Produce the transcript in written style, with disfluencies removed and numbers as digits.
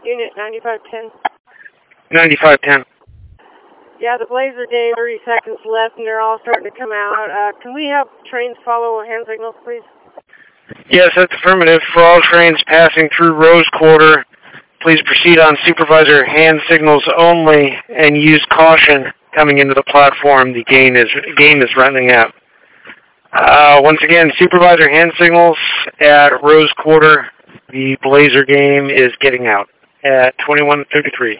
Unit 9510. 9510. Yeah, the Blazer game, 30 seconds left, and they're all starting to come out. Can we have trains follow hand signals, please? Yes, that's affirmative. For all trains passing through Rose Quarter, please proceed on supervisor hand signals only and use caution coming into the platform. The game is running out. Once again, supervisor hand signals at Rose Quarter. The Blazer game is getting out at 21:33.